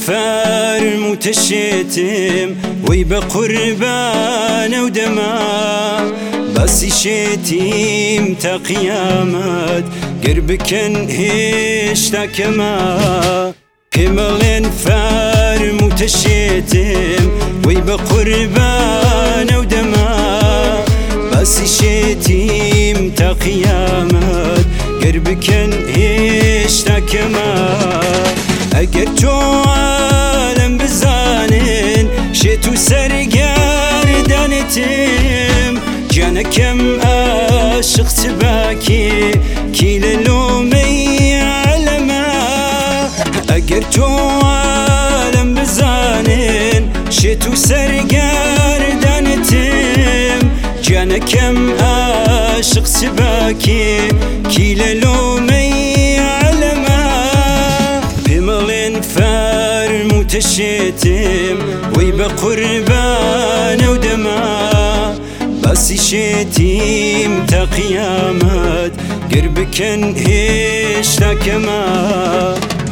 فرموت الشتم ويبقى قربان ودما بس شتيم تا قيامات قربك هشتا كما كمالين فرموت الشتم ويبقى قربان ودما بس شتيم تا قيامات قربك هشتا كما اگر تو عالم بزانن شتو سرگردنتم جانكم عاشق تباكي كي للومي علما اگر تو عالم بزانن شتو سرگردنتم جانكم عاشق تباكي كي للومي علما فرموت الشتم ويبقى قربان ودما بس شتيم تا قيامات قربك هشتا كما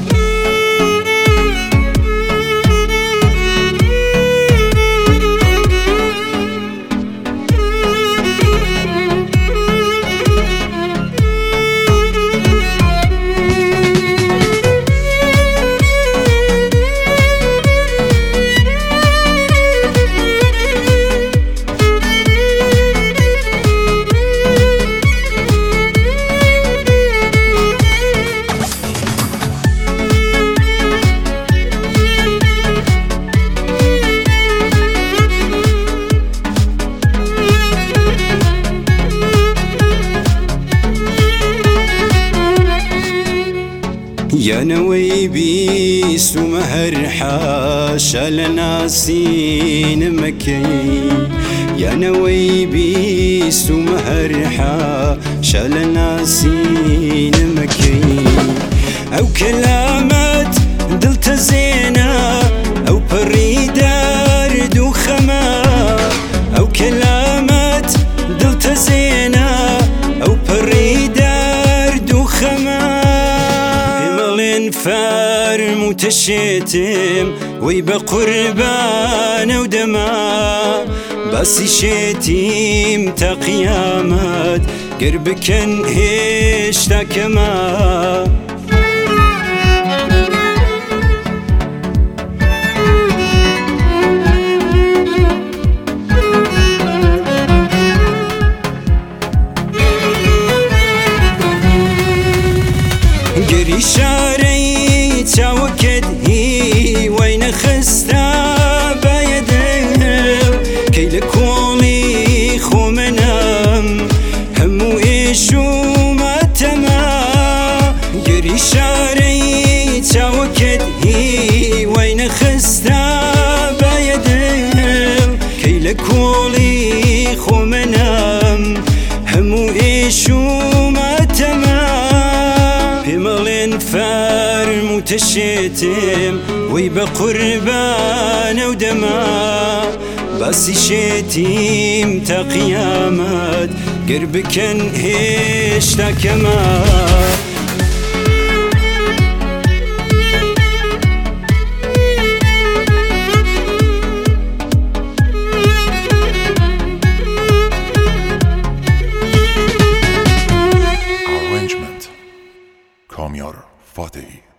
يا نوي بيس ومهر حاشا لناسين مكي يا نوي بيس ومهر حاشا لناسين مكي او كلامات دلت زينة او بريدار دو خما او كلامات دلت زينة او بريدار دو خما فرموت الشتم ويبقى قربان ودما بس شتيم تا قيامات قربك هشتا كما قري شاري تاوكد هي وين خستا بايدهم كي لكولي خو منام همو ايشو ما تما قري شاري تاوكد هي وين خستا بايدهم كي لكولي خو منام همو ايشو ما تما فرموت الشتم ويبقى قربان ودما بس شتيم تا قيامات قربك هشتا كما Arrangement Kamiar Fateh.